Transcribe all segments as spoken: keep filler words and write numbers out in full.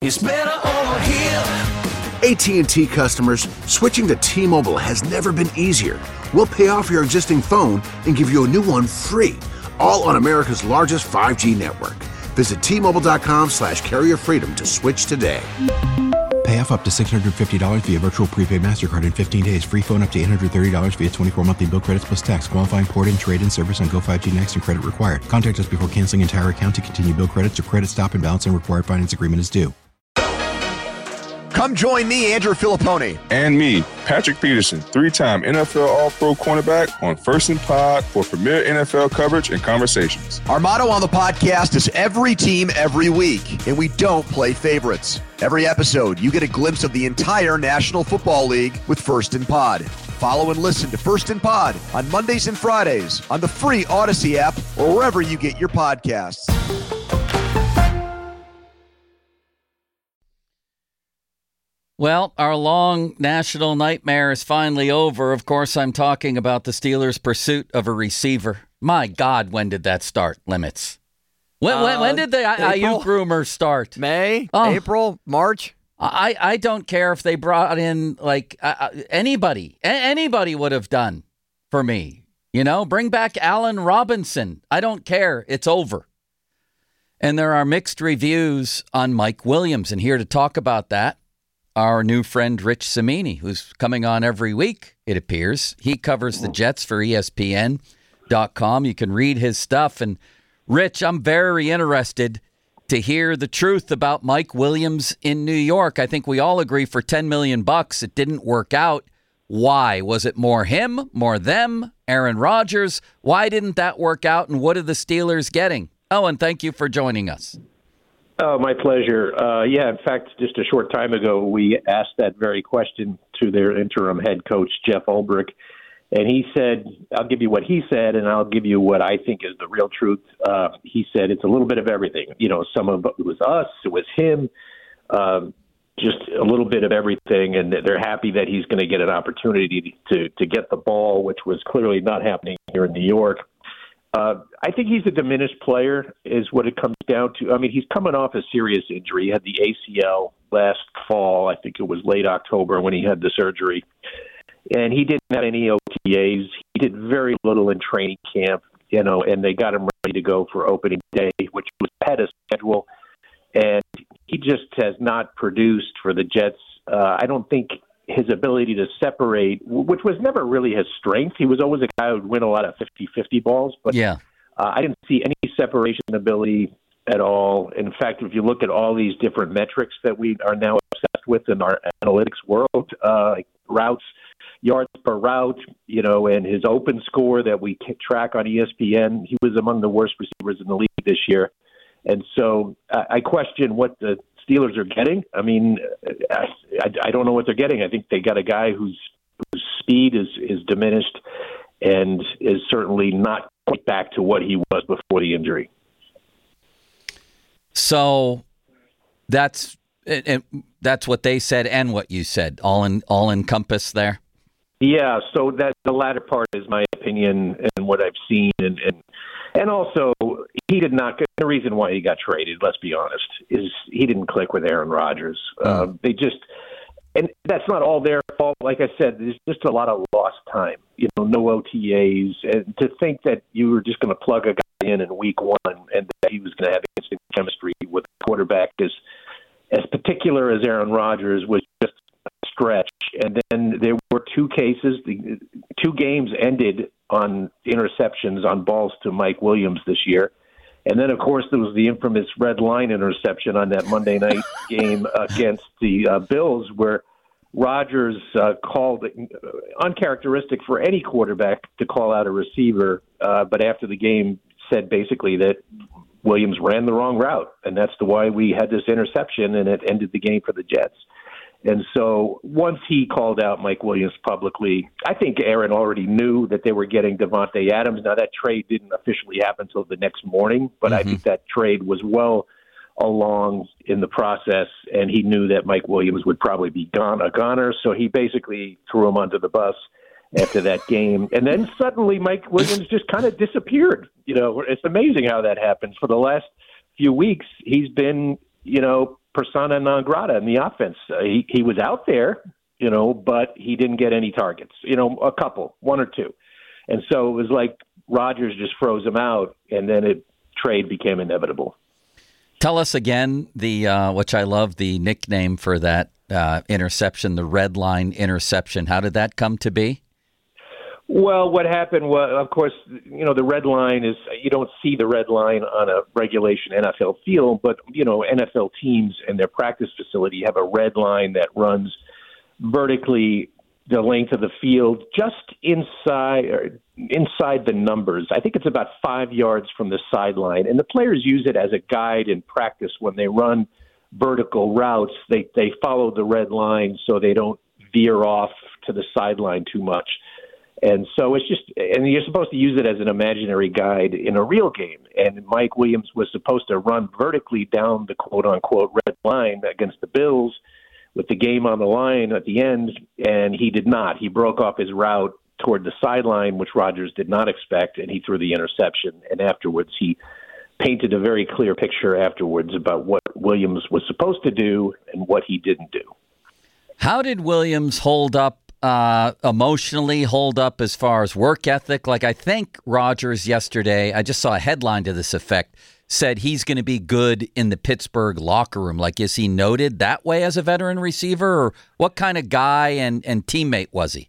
It's better over here. A T and T customers, switching to T-Mobile has never been easier. We'll pay off your existing phone and give you a new one free, all on America's largest five G network. Visit T-Mobile.com slash carrier freedom to switch today. Pay off up to six hundred fifty dollars via virtual prepaid MasterCard in fifteen days. Free phone up to eight hundred thirty dollars via twenty-four monthly bill credits plus tax. Qualifying port and trade-in service on Go five G Next and credit required. Contact us before canceling entire account to continue bill credits or credit stop and balance and required finance agreement is due. Come join me, Andrew Filippone. And me, Patrick Peterson, three-time N F L All-Pro cornerback on First and Pod for premier N F L coverage and conversations. Our motto on the podcast is every team, every week, and we don't play favorites. Every episode, you get a glimpse of the entire National Football League with First and Pod. Follow and listen to First and Pod on Mondays and Fridays on the free Odyssey app or wherever you get your podcasts. Well, our long national nightmare is finally over. Of course, I'm talking about the Steelers' pursuit of a receiver. My God, when did that start, Limits? When, uh, when, when did the Ayuk rumors start? May? Oh, April? March? I, I don't care if they brought in, like, uh, anybody. A- anybody would have done for me. You know, bring back Allen Robinson. I don't care. It's over. And there are mixed reviews on Mike Williams. And here to talk about that, our new friend Rich Cimini, who's coming on every week, it appears. He covers the Jets for E S P N dot com. You can read his stuff. And, Rich, I'm very interested to hear the truth about Mike Williams in New York. I think we all agree for ten million bucks, it didn't work out. Why? Was it more him, more them, Aaron Rodgers? Why didn't that work out, and what are the Steelers getting? Oh, and thank you for joining us. Oh, my pleasure. Uh, yeah, in fact, just a short time ago, we asked that very question to their interim head coach, Jeff Ulbrich, and he said, I'll give you what he said, and I'll give you what I think is the real truth. Uh, he said it's a little bit of everything. You know, some of it was us, it was him, um, just a little bit of everything, and they're happy that he's going to get an opportunity to, to get the ball, which was clearly not happening here in New York. Uh, I think he's a diminished player is what it comes down to. I mean, he's coming off a serious injury. He had the A C L last fall. I think it was late October when he had the surgery. And he didn't have any O T As. He did very little in training camp, you know, and they got him ready to go for opening day, which was ahead of schedule. And he just has not produced for the Jets. Uh, I don't think his ability to separate, which was never really his strength. He was always a guy who would win a lot of fifty-fifty balls, but yeah. uh, I didn't see any separation ability at all. In fact, if you look at all these different metrics that we are now obsessed with in our analytics world, uh, like routes, yards per route, you know, and his open score that we track on E S P N, he was among the worst receivers in the league this year. And so uh, I question what the Steelers are getting. I mean, I, I, I don't know what they're getting. I think they got a guy whose whose speed is, is diminished and is certainly not quite back to what he was before the injury. So that's and that's what they said and what you said, all in all encompassed there. Yeah. So that the latter part is my opinion and what I've seen, and and, and also he did not. The reason why he got traded, let's be honest, is he didn't click with Aaron Rodgers. Mm. Uh, they just, and that's not all their fault. Like I said, there's just a lot of lost time. You know, no O T As, and to think that you were just going to plug a guy in in week one and that he was going to have instant chemistry with a quarterback as as particular as Aaron Rodgers was just a stretch. And then there were two cases, the two games ended on interceptions on balls to Mike Williams this year. And then, of course, there was the infamous red line interception on that Monday night game against the uh, Bills where Rodgers uh, called it uncharacteristic for any quarterback to call out a receiver, uh, but after the game said basically that Williams ran the wrong route, and that's the why we had this interception, and it ended the game for the Jets. And so once he called out Mike Williams publicly, I think Aaron already knew that they were getting Devontae Adams. Now, that trade didn't officially happen until the next morning, but mm-hmm. I think that trade was well along in the process, and he knew that Mike Williams would probably be gone a goner, so he basically threw him under the bus after that game. And then suddenly Mike Williams just kind of disappeared. You know, it's amazing how that happens. For the last few weeks, he's been, you know, persona non grata in the offense. Uh, he, he was out there, you know, but he didn't get any targets, you know, a couple, one or two. And so it was like Rodgers just froze him out, and then it trade became inevitable. Tell us again, the uh, which I love, the nickname for that uh, interception, the red line interception. How did that come to be? Well, what happened was, of course, you know, the red line is, you don't see the red line on a regulation N F L field, but, you know, N F L teams and their practice facility have a red line that runs vertically the length of the field just inside or inside the numbers. I think it's about five yards from the sideline. And the players use it as a guide in practice when they run vertical routes. They, they follow the red line so they don't veer off to the sideline too much. And so it's just, and you're supposed to use it as an imaginary guide in a real game. And Mike Williams was supposed to run vertically down the quote-unquote red line against the Bills with the game on the line at the end, and he did not. He broke off his route toward the sideline, which Rodgers did not expect, and he threw the interception. And afterwards, he painted a very clear picture afterwards about what Williams was supposed to do and what he didn't do. How did Williams hold up Uh, emotionally, hold up as far as work ethic? Like, I think Rodgers yesterday, I just saw a headline to this effect, said he's going to be good in the Pittsburgh locker room. Like, is he noted that way as a veteran receiver, or what kind of guy and, and teammate was he?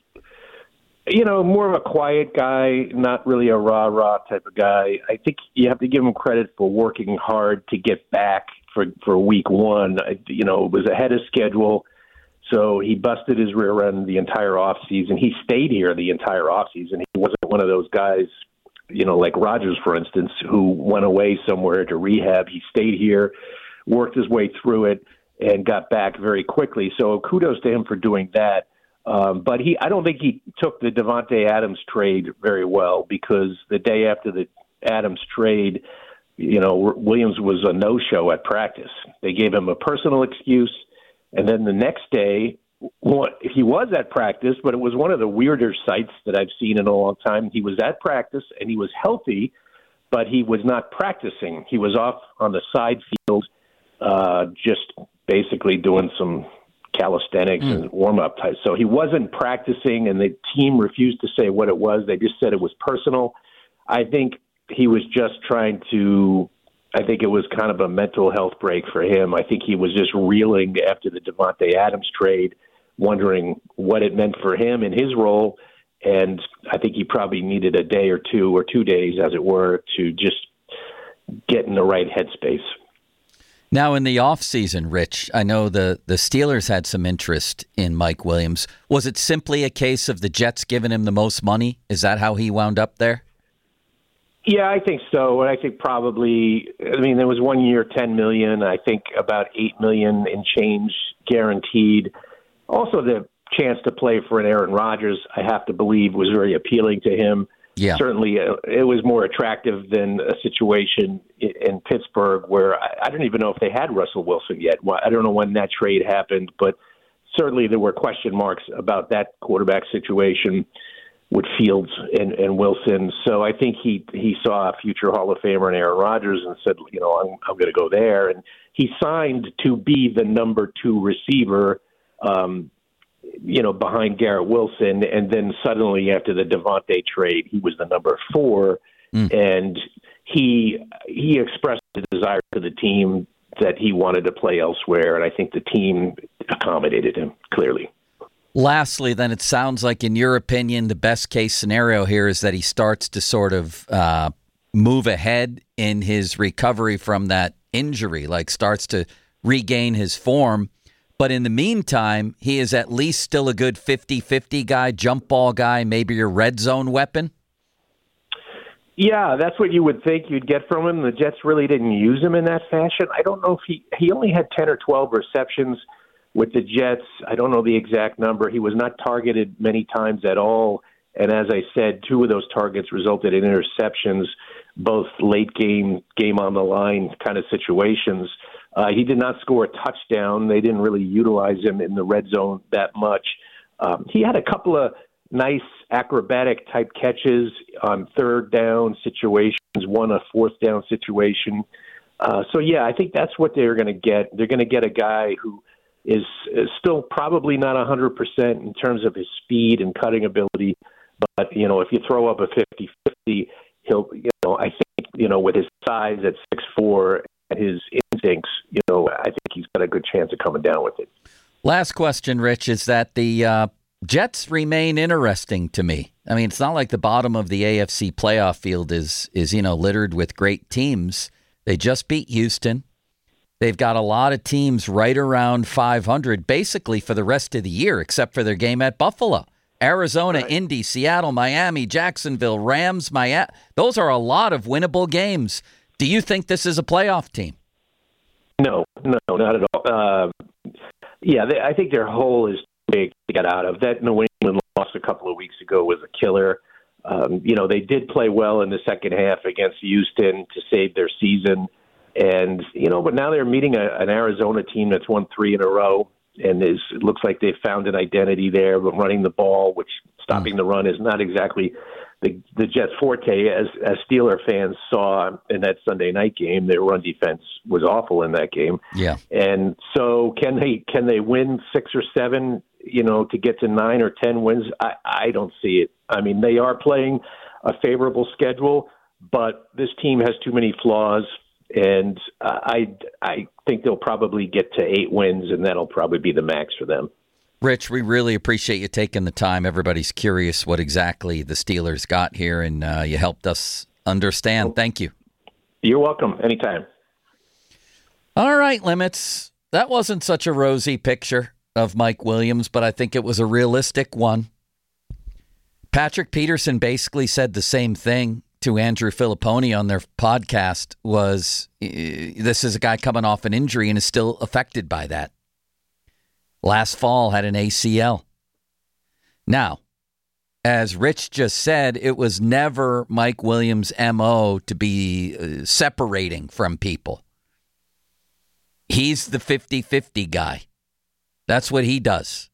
You know, more of a quiet guy, not really a rah-rah type of guy. I think you have to give him credit for working hard to get back for, for week one. You know, it was ahead of schedule. So he busted his rear end the entire offseason. He stayed here the entire offseason. He wasn't one of those guys, you know, like Rodgers, for instance, who went away somewhere to rehab. He stayed here, worked his way through it, and got back very quickly. So kudos to him for doing that. Um, but he, I don't think he took the Davante Adams trade very well, because the day after the Adams trade, you know, Williams was a no-show at practice. They gave him a personal excuse. And then the next day, he was at practice, but it was one of the weirder sights that I've seen in a long time. He was at practice, and he was healthy, but he was not practicing. He was off on the side field, uh, just basically doing some calisthenics mm. and warm-up type. So he wasn't practicing, and the team refused to say what it was. They just said it was personal. I think he was just trying to I think it was kind of a mental health break for him. I think he was just reeling after the Davante Adams trade, wondering what it meant for him in his role. And I think he probably needed a day or two or two days, as it were, to just get in the right headspace. Now, in the offseason, Rich, I know the, the Steelers had some interest in Mike Williams. Was it simply a case of the Jets giving him the most money? Is that how he wound up there? Yeah, I think so. And I think probably, I mean, there was one year, ten million dollars. I think about eight million dollars in change guaranteed. Also, the chance to play for an Aaron Rodgers, I have to believe, was very appealing to him. Yeah. Certainly, uh, it was more attractive than a situation in, in Pittsburgh where I, I don't even know if they had Russell Wilson yet. Well, I don't know when that trade happened, but certainly there were question marks about that quarterback situation with Fields and, and Wilson. So I think he he saw a future Hall of Famer in Aaron Rodgers and said, you know, I'm, I'm going to go there. And he signed to be the number two receiver, um, you know, behind Garrett Wilson. And then suddenly after the Davante trade, he was the number four. Mm. And he he expressed a desire to the team that he wanted to play elsewhere. And I think the team accommodated him clearly. Lastly, then, it sounds like, in your opinion, the best case scenario here is that he starts to sort of uh, move ahead in his recovery from that injury, like starts to regain his form. But in the meantime, he is at least still a good fifty-fifty guy, jump ball guy, maybe your red zone weapon. Yeah, that's what you would think you'd get from him. The Jets really didn't use him in that fashion. I don't know if he, he only had ten or twelve receptions with the Jets. I don't know the exact number. He was not targeted many times at all. And as I said, two of those targets resulted in interceptions, both late game, game on the line kind of situations. Uh, he did not score a touchdown. They didn't really utilize him in the red zone that much. Um, he had a couple of nice acrobatic type catches on third down situations, one a fourth down situation. Uh, so, yeah, I think that's what they're going to get. They're going to get a guy who is, is still probably not one hundred percent in terms of his speed and cutting ability. But, you know, if you throw up a fifty-fifty, he'll, you know, I think, you know, with his size at six foot four and his instincts, you know, I think he's got a good chance of coming down with it. Last question, Rich, is that the uh, Jets remain interesting to me. I mean, it's not like the bottom of the A F C playoff field is, is you know, littered with great teams. They just beat Houston. They've got a lot of teams right around five hundred basically for the rest of the year, except for their game at Buffalo. Arizona, right. Indy, Seattle, Miami, Jacksonville, Rams, Miami. Those are a lot of winnable games. Do you think this is a playoff team? No, no, not at all. Uh, yeah, they, I think their hole is big to get out of. That New England loss a couple of weeks ago was a killer. Um, you know, they did play well in the second half against Houston to save their season. And, you know, but now they're meeting a, an Arizona team that's won three in a row. And is, it looks like they've found an identity there, but running the ball, which stopping mm. the run is not exactly the, the Jets' forte. As, as Steeler fans saw in that Sunday night game, their run defense was awful in that game. Yeah. And so can they can they win six or seven, you know, to get to nine or ten wins? I, I don't see it. I mean, they are playing a favorable schedule, but this team has too many flaws. And uh, I, I think they'll probably get to eight wins, and that'll probably be the max for them. Rich, we really appreciate you taking the time. Everybody's curious what exactly the Steelers got here, and uh, you helped us understand. Thank you. You're welcome. Anytime. All right, Limits. That wasn't such a rosy picture of Mike Williams, but I think it was a realistic one. Patrick Peterson basically said the same thing to Andrew Filipponi on their podcast, was uh, this is a guy coming off an injury and is still affected by that. Last fall had an A C L. Now, as Rich just said, it was never Mike Williams' M O to be uh, separating from people. He's the fifty-fifty guy. That's what he does.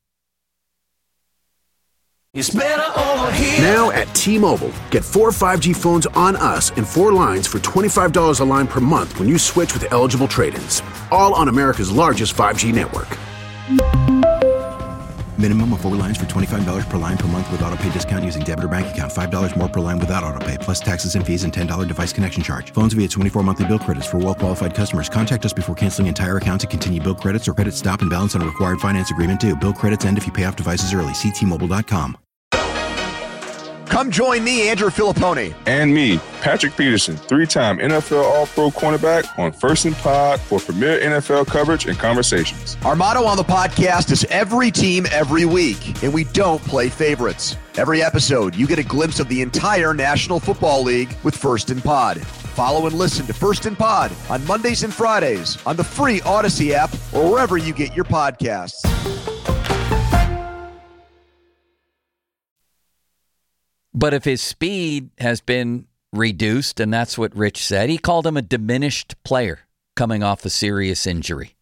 It's better over here. Now at T-Mobile, get four five G phones on us and four lines for twenty-five dollars a line per month when you switch with eligible trade-ins. All on America's largest five G network. Minimum of four lines for twenty-five dollars per line per month with autopay discount using debit or bank account. five dollars more per line without autopay, plus taxes and fees and ten dollars device connection charge. Phones via twenty-four monthly bill credits for well-qualified customers. Contact us before canceling entire account to continue bill credits or credit stop and balance on a required finance agreement due. Bill credits end if you pay off devices early. See T Mobile dot com. Come join me, Andrew Filipponi. And me, Patrick Peterson, three-time N F L All-Pro cornerback on First and Pod for premier N F L coverage and conversations. Our motto on the podcast is every team, every week, and we don't play favorites. Every episode, you get a glimpse of the entire National Football League with First and Pod. Follow and listen to First and Pod on Mondays and Fridays on the free Odyssey app or wherever you get your podcasts. But if his speed has been reduced, and that's what Rich said, he called him a diminished player coming off a serious injury.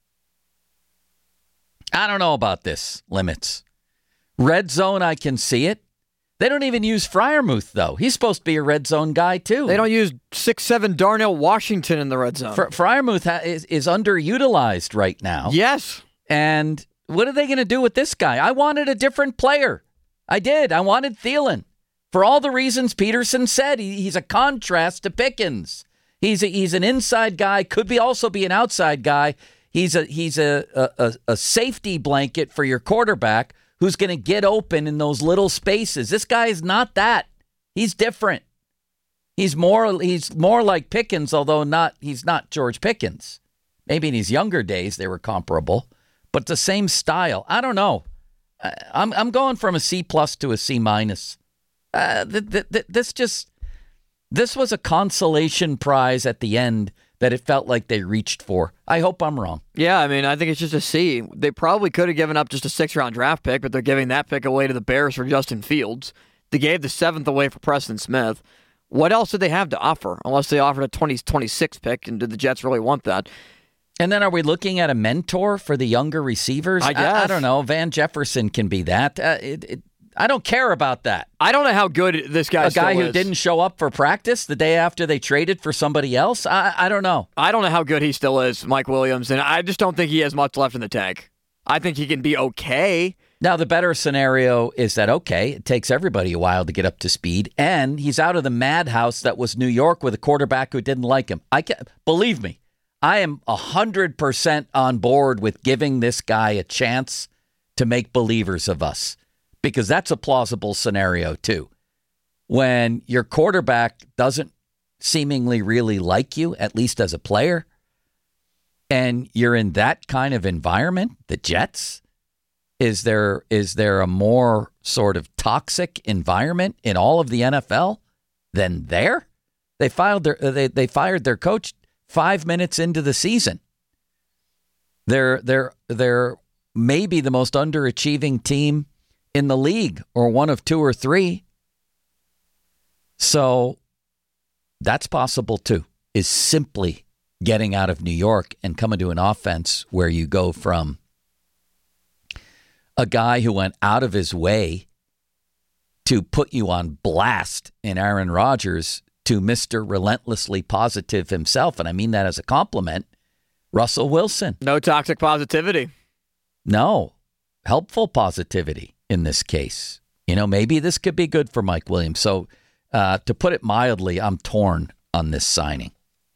I don't know about this, Limits. Red zone, I can see it. They don't even use Freiermuth, though. He's supposed to be a red zone guy, too. They don't use six seven Darnell Washington in the red zone. Fre- Freiermuth ha- is, is underutilized right now. Yes. And what are they going to do with this guy? I wanted a different player. I did. I wanted Thielen. For all the reasons Peterson said, he, he's a contrast to Pickens. He's a, he's an inside guy, could be also be an outside guy. He's a he's a a, a safety blanket for your quarterback who's going to get open in those little spaces. This guy is not that. He's different. He's more he's more like Pickens, although not he's not George Pickens. Maybe in his younger days they were comparable, but the same style. I don't know. I'm I'm going from a C plus to a C minus. Uh, th- th- th- this just, this was a consolation prize at the end that it felt like they reached for. I hope I'm wrong. Yeah, I mean, I think it's just a C. They probably could have given up just a six-round draft pick, but they're giving that pick away to the Bears for Justin Fields. They gave the seventh away for Preston Smith. What else did they have to offer, unless they offered a twenty twenty-six pick, and did the Jets really want that? And then are we looking at a mentor for the younger receivers? I guess. I, I don't know. Van Jefferson can be that. Uh, it, it, I don't care about that. I don't know how good this guy A guy still who is. didn't show up for practice the day after they traded for somebody else? I, I don't know. I don't know how good he still is, Mike Williams, and I just don't think he has much left in the tank. I think he can be okay. Now, the better scenario is that, okay, it takes everybody a while to get up to speed, and he's out of the madhouse that was New York with a quarterback who didn't like him. I can, believe me, I am one hundred percent on board with giving this guy a chance to make believers of us, because that's a plausible scenario, too. When your quarterback doesn't seemingly really like you, at least as a player, and you're in that kind of environment, the Jets, is there is there a more sort of toxic environment in all of the N F L than there? They filed their they they fired their coach five minutes into the season. They're they're they're maybe the most underachieving team in the league, or one of two or three. So that's possible too, is simply getting out of New York and coming to an offense where you go from a guy who went out of his way to put you on blast in Aaron Rodgers to Mister Relentlessly Positive himself. And I mean that as a compliment. Russell Wilson. No toxic positivity. No. Helpful positivity in this case. You know, maybe this could be good for Mike Williams. So uh, to put it mildly, I'm torn on this signing.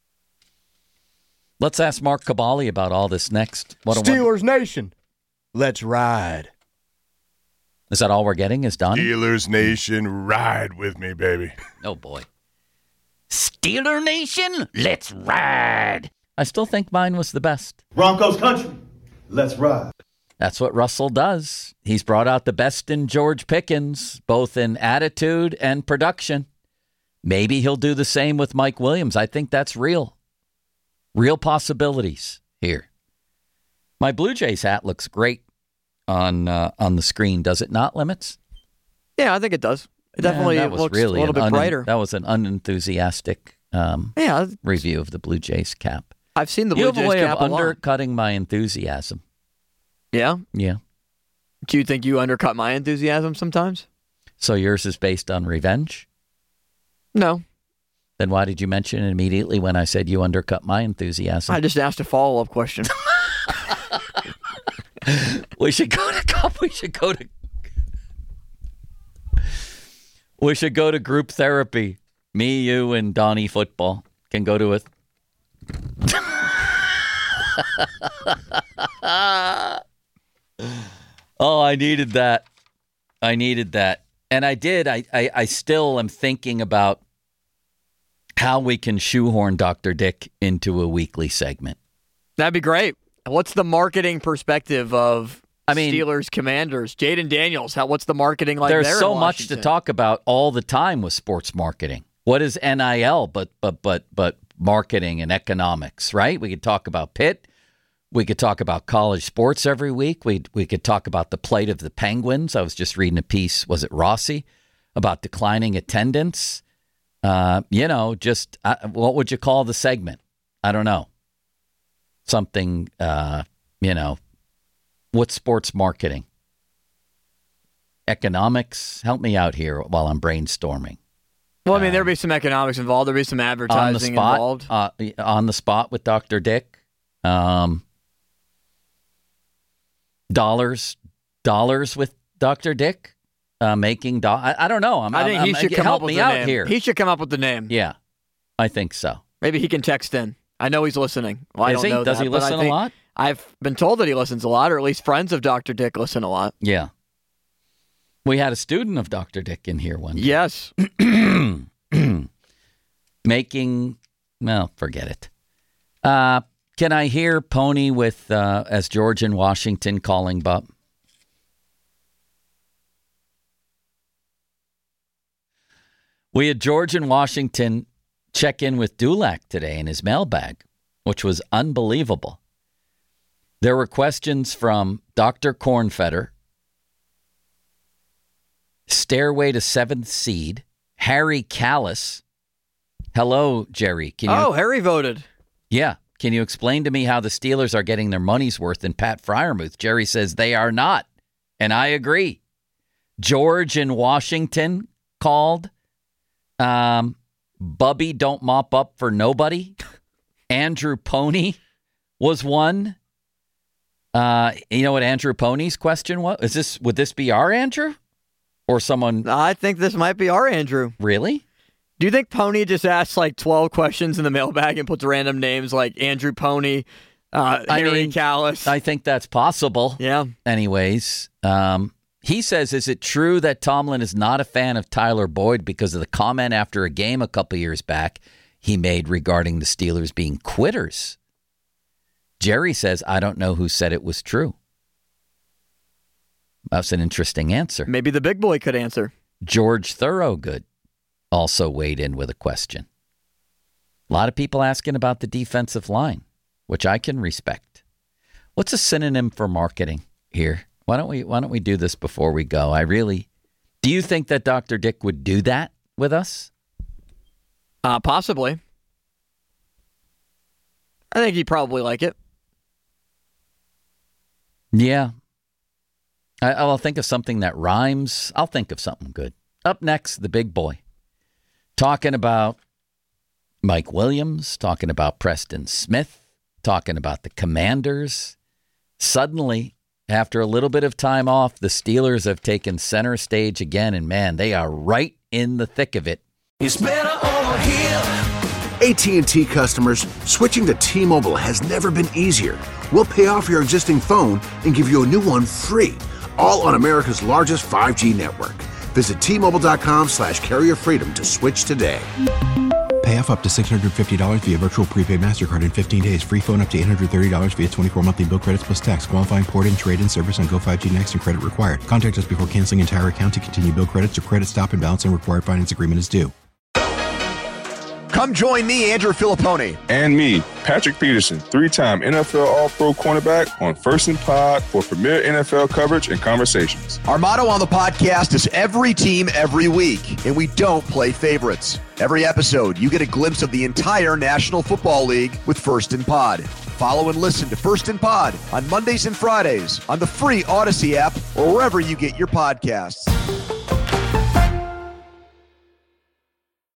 Let's ask Mark Cabali about all this next. What Steelers Nation, let's ride. Is that all we're getting is done? Steelers Nation, ride with me, baby. Oh, boy. Steeler Nation, let's ride. I still think mine was the best. Broncos country, let's ride. That's what Russell does. He's brought out the best in George Pickens, both in attitude and production. Maybe he'll do the same with Mike Williams. I think that's real. Real possibilities here. My Blue Jays hat looks great on uh, on the screen, does it not, Limits? Yeah, I think it does. It definitely yeah, looks really a little bit un- brighter. That was an unenthusiastic um, yeah. review of the Blue Jays cap. I've seen the Blue you have Jays a way cap of a lot. undercutting my enthusiasm. Yeah? Yeah. Do you think you undercut my enthusiasm sometimes? So yours is based on revenge? No. Then why did you mention it immediately when I said you undercut my enthusiasm? I just asked a follow-up question. we should go to we should go to we should go to group therapy. Me, you, and Donnie Football can go to it. Oh, I needed that. I needed that. And I did. I, I, I still am thinking about how we can shoehorn Doctor Dick into a weekly segment. That'd be great. What's the marketing perspective of I mean, Steelers Commanders? Jaden Daniels, how, what's the marketing like there There's in so much Washington? to talk about all the time with sports marketing. What is N I L but but but but marketing and economics, right? We could talk about Pitt. We could talk about college sports every week. We we could talk about the plight of the Penguins. I was just reading a piece, was it Rossi, about declining attendance. Uh, you know, just uh, what would you call the segment? I don't know. Something, uh, you know, what's sports marketing? Economics? Help me out here while I'm brainstorming. Well, I mean, there'd be some economics involved. There'd be some advertising on the spot, involved. Uh, on the spot with Doctor Dick. Um, dollars, dollars with Doctor Dick. Uh, making do- I, I don't know. I'm, I think I'm, he I'm, should come help up with me the out name. here. He should come up with the name. Yeah, I think so. Maybe he can text in. I know he's listening. Well, I Is don't he? know Does that, he but I listen a think- lot? I've been told that he listens a lot, or at least friends of Doctor Dick listen a lot. Yeah. We had a student of Doctor Dick in here one day. Yes. Making, well, forget it. Uh, can I hear Pony with, uh, as George in Washington calling Bub? We had George in Washington check in with Dulac today in his mailbag, which was unbelievable. There were questions from Doctor Cornfetter, Stairway to Seventh Seed, Harry Callis. Hello, Jerry. Can you, oh, Harry voted. Yeah. Can you explain to me how the Steelers are getting their money's worth in Pat Freiermuth? Jerry says they are not, and I agree. George in Washington called. Um, Bubby don't mop up for nobody. Andrew Pony was one. Uh, you know what Andrew Pony's question was? Is this would this be our Andrew or someone? I think this might be our Andrew. Really? Do you think Pony just asks like twelve questions in the mailbag and puts random names like Andrew Pony, uh, I Harry mean, Callis? I think that's possible. Yeah. Anyways, um, he says, is it true that Tomlin is not a fan of Tyler Boyd because of the comment after a game a couple years back he made regarding the Steelers being quitters? Jerry says, I don't know who said it was true. That's an interesting answer. Maybe the big boy could answer. George Thorogood also weighed in with a question. A lot of people asking about the defensive line, which I can respect. What's a synonym for marketing here? Why don't we why don't we do this before we go? I really do you think that Doctor Dick would do that with us? Uh, possibly. I think he'd probably like it. Yeah. I, I'll think of something that rhymes. I'll think of something good. Up next, the big boy. Talking about Mike Williams, talking about Preston Smith, talking about the Commanders. Suddenly, after a little bit of time off, the Steelers have taken center stage again, and man, they are right in the thick of it. It's better over here. A T and T customers, switching to T-Mobile has never been easier. We'll pay off your existing phone and give you a new one free, all on America's largest five G network. Visit T-Mobile.com slash carrier freedom to switch today. Pay off up to six hundred fifty dollars via virtual prepaid MasterCard in fifteen days. Free phone up to eight hundred thirty dollars via twenty-four monthly bill credits plus tax. Qualifying port-in, trade-in service on Go five G Next and credit required. Contact us before canceling entire account to continue bill credits or credit stop and balance and required finance agreement is due. Come join me, Andrew Filippone. And me, Patrick Peterson, three-time N F L All-Pro cornerback on First and Pod for premier N F L coverage and conversations. Our motto on the podcast is every team, every week, and we don't play favorites. Every episode, you get a glimpse of the entire National Football League with First and Pod. Follow and listen to First and Pod on Mondays and Fridays on the free Odyssey app or wherever you get your podcasts.